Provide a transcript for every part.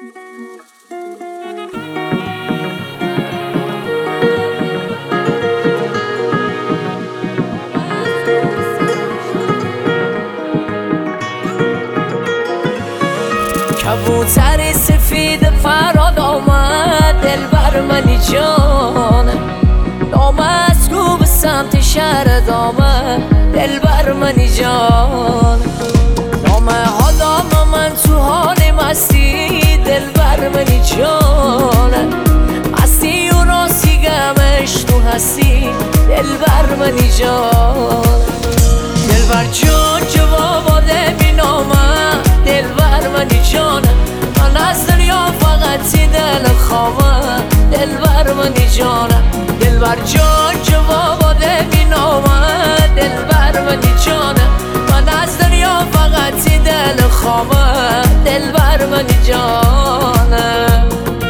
کبوتر سفید فراد آمد دلبر منی جان، نامست گو به سمت شهرت آمد دلبر منی جان. نامه ها دام من تو حال مستی دلبر منی جان، مستی و راستی گمش تو هستی دلبر منی جان. دلبر جان جواباده بی نامه دلبر منی جان، من از دنیا فقط دل خامه دلبر منی جانم. دلبر جان جواباده بی نامه دلبر منی جانم، من از دنیا فقط دل خامه دلبر منی جانم.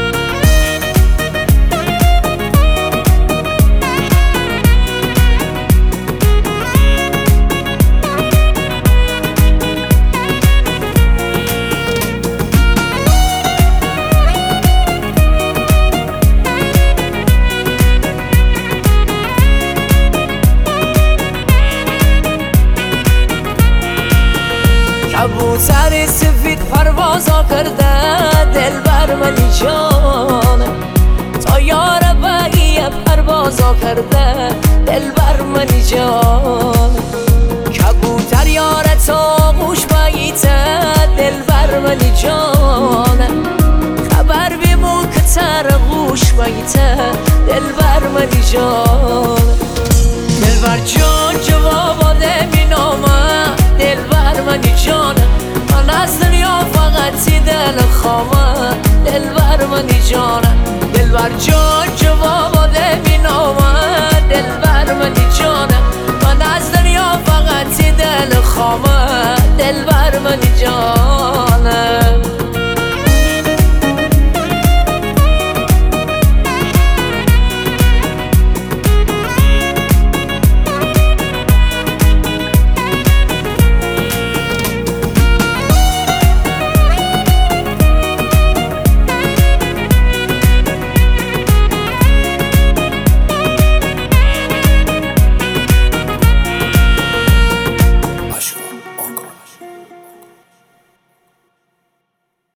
کبوتر سفید پروازا کرده دلبر منی جان، طیار بقیه پروازا کرده دلبر منی جان. کبوتر یارت آغوش بگیته دلبر منی جان، خبر بیمون که تر غوش بگیته دلبر منی جان. دلبر جان جواباده بی نامه دلبر منی جان، من از دنیا فقط دل خامه دلبر منی جانم. دلبر جان جواباده بی نامه دلبر منی جانم، من از دنیا فقط دل خامه دلبر منی جان.